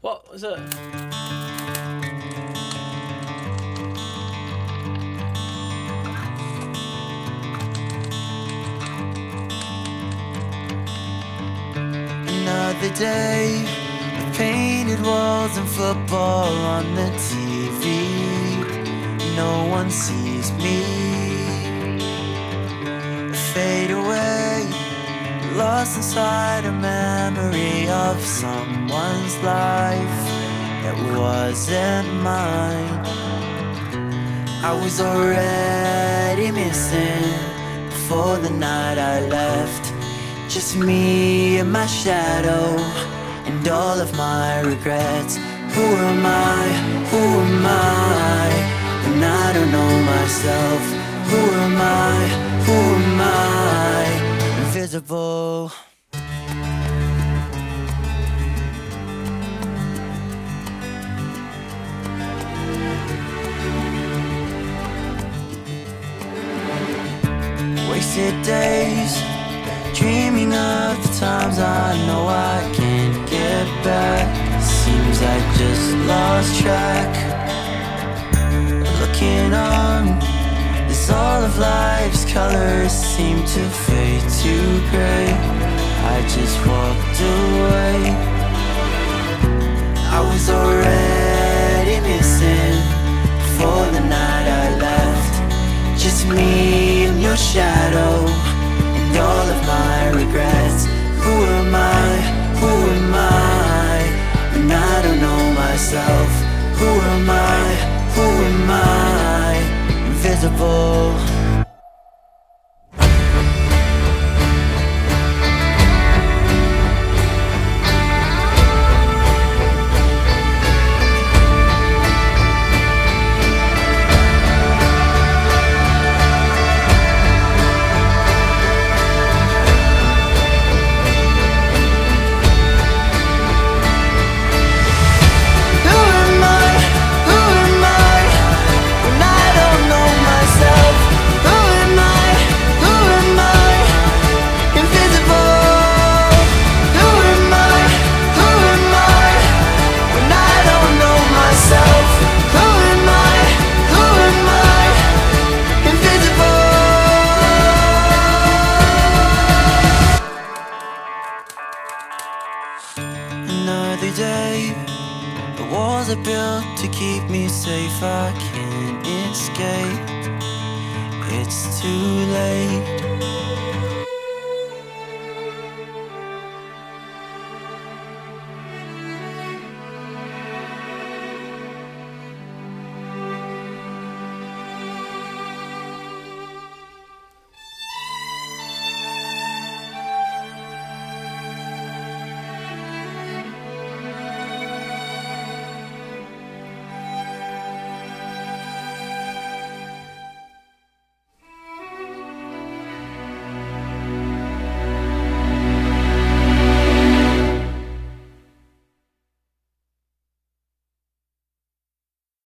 What was it? Another day of painted walls and football on the TV. No one sees me fade away, lost inside a memory of someone's life that wasn't mine. I was already missing before the night I left. Just me and my shadow and all of my regrets. Who am I? Who am I? When I don't know myself. Who am I? Who am I? Invisible. Wasted days dreaming of the times I know I can't get back. Seems I just lost track. Looking on, as all of life's colors seem to fade to gray, I just walked away. I was already missing before the night I left. Just me and your shadow and all of my regrets. Who am I? Who am I? When I don't know myself. Who am I? Who am I? Invisible. Another day, the walls are built to keep me safe. I can't escape. It's too late.